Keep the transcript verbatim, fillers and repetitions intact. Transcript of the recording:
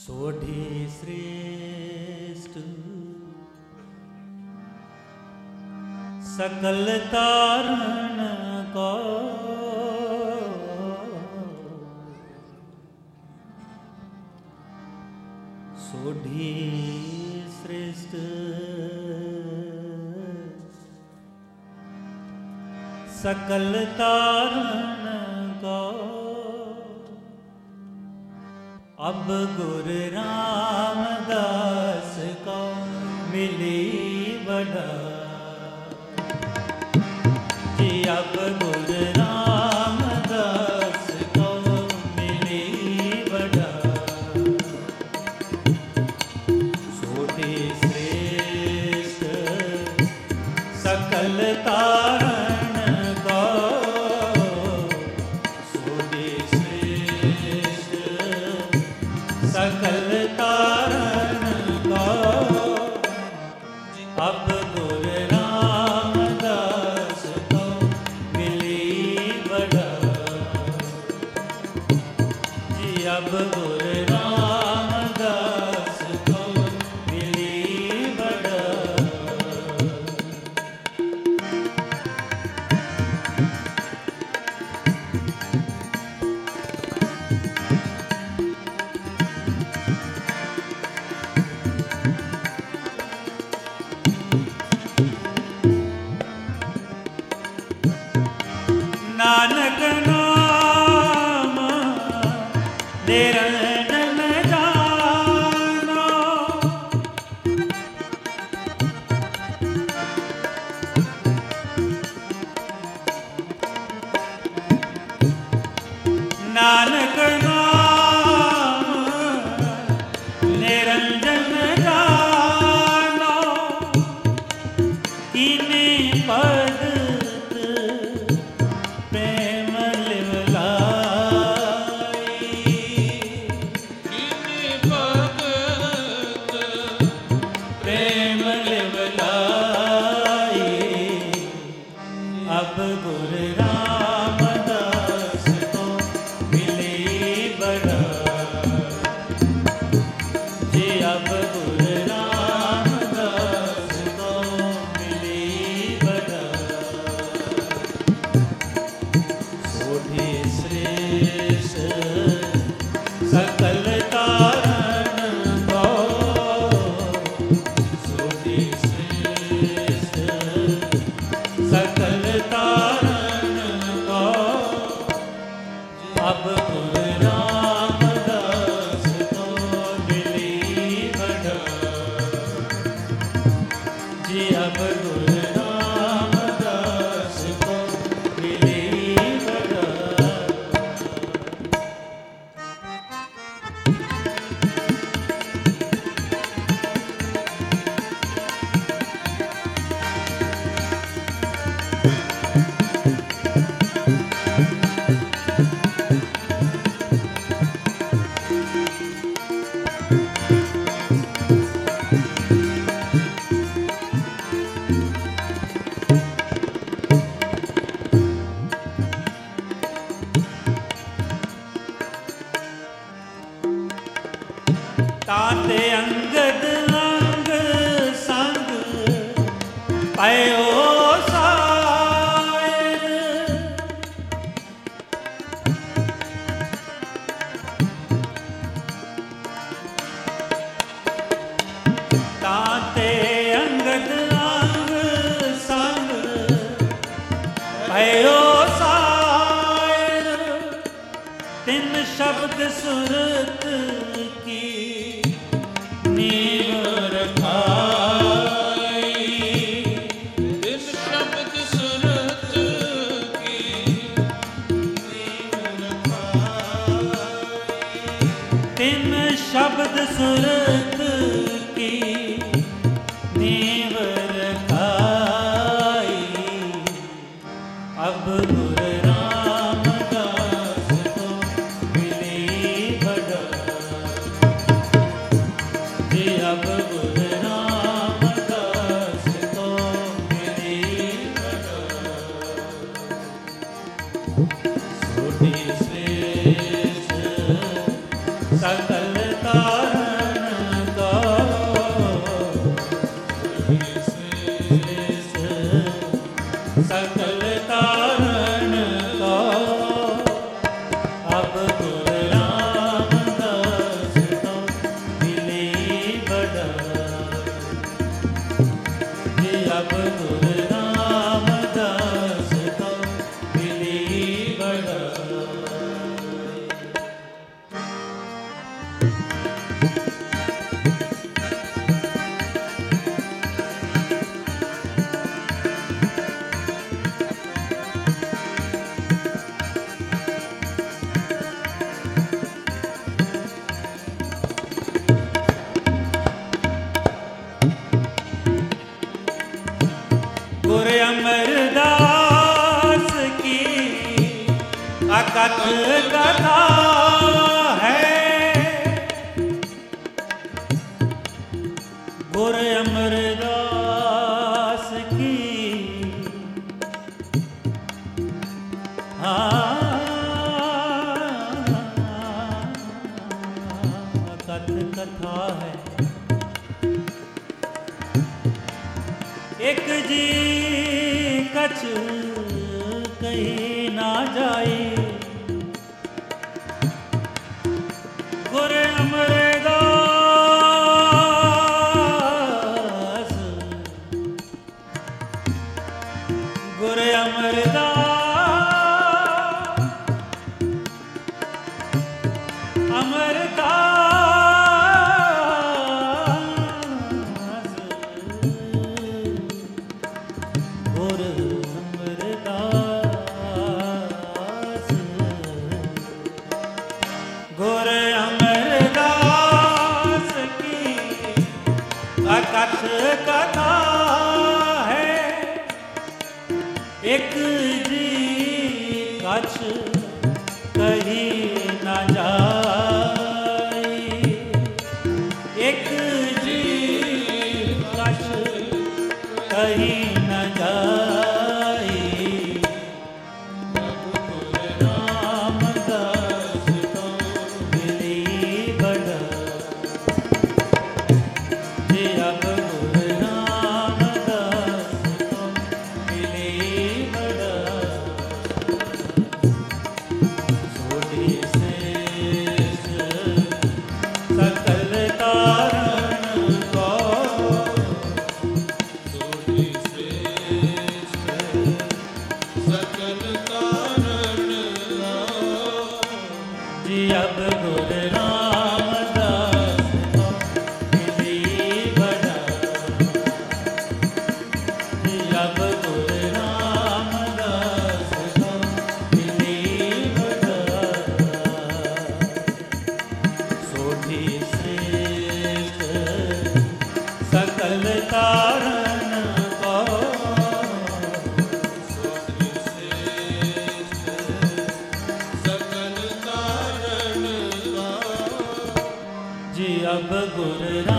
सोढ़ी श्रेष्ठ सकल तारण को सोढ़ी श्रेष्ठ सकल तारण को अब गुरु रामदास को मिली बड़ा जी। अब गुरु रामदास को मिली बड़ा सोढ़ी श्रेष्ठ सकल तारण को सोढ़ी श्रेष्ठ सकल तारण को अब गुरु रामदास को मिली बड़ा जी। अब गुरु रामदास को मिली बड़ा नानक नाम निरंजन जानो नानक नाम निरंजन जानो कीने पद अब गुरु रामदास को मिली बड़ा जी। अब गुरु रामदास को मिली बड़ा सोढ़ी श्रेष्ठ सकल तारण को सोढ़ी श्रेष्ठ सकल तारण को अब गुरु रामदास को मिली बड़ा जी। अब गुरु रामदास को मिली बड़ा ताते अंगद अंग संग पयो सायर ताते अंगद अंग संग पयो सायर तिन शब्द सुरत की नीव रखाई। तिन शब्द सुरत की नीव रखाई। तिन शब्द सुरत की नीव रखाई। अब गुरु रामदास को मिली बड़ा जी। अब गुरु रामदास को मिली बड़ा सोढ़ी श्रेष्ठ सकल तारण अकथ कथा है गुर अमरदास की। अकथ कथा है एक जी कछ कहीं ना जाए गुर अमरदास गुर अमरदास अमरदास गुर अमरदास गुर अमरदास की अकथ कथा है एक जी कछ कहीं न जाए एक जी कछ कहीं न जाए रामदास को मिली बड़ा जे अब गुरु रामदास को मिली बड़ा सोढ़ी श्रेष्ठ सकल तारण को सोढ़ी श्रेष्ठ सकल तारण को जी अब गुरु रामदास को मिली बड़ा जी अब गुरु रामदास को मिली बड़ा सोढ़ी श्रेष्ठ सकल तारण को सोढ़ी श्रेष्ठ सकल तारण को जी अब गुरु